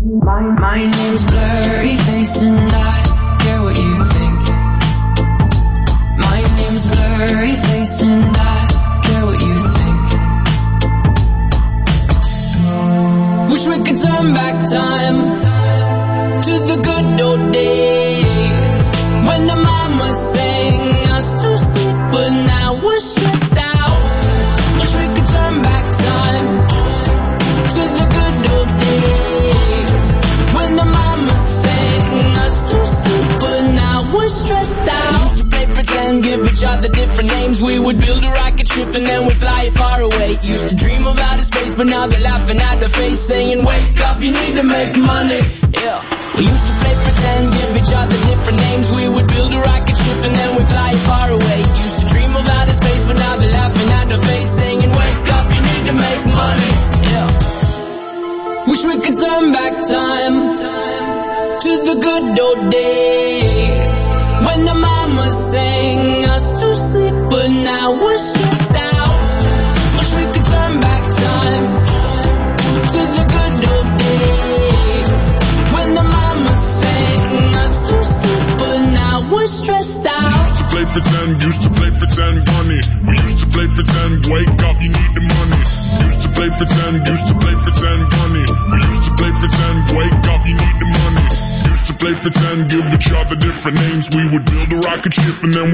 My name's Blurry Face and I care what you think. My name's Blurry Face and I care what you think. Wish we could turn back time to the good old days when the mama sang us to sleep, but now we're stressed out. Wish we could turn back time to the good old days when the mama sang us to sleep, but now we're stressed out. Used to play pretend, give each other different names. We would build a rocket ship and then we'd fly far away. Used to dream of outer space, but now they're laughing at the face, saying wake up, you need to make money. Yeah. We used to play pretend, give each other different names. We would build a rocket ship and then we'd fly far away. Used to dream of outer space, but now they're laughing at the face, saying wake up, you need to make money. Yeah. Wish we could turn back time to the good old days when the mama sang us to sleep, but now we're stressed out. Wish we could turn back time to the good old days when the mama sang us to sleep, but now we're stressed out. Used to play pretend, bunny. We used to play pretend, wake up, you need the money. Used to play pretend, bunny. We used to play pretend, wake up, you need the money. Used to play pretend, give each other different names. We would build a rocket ship and then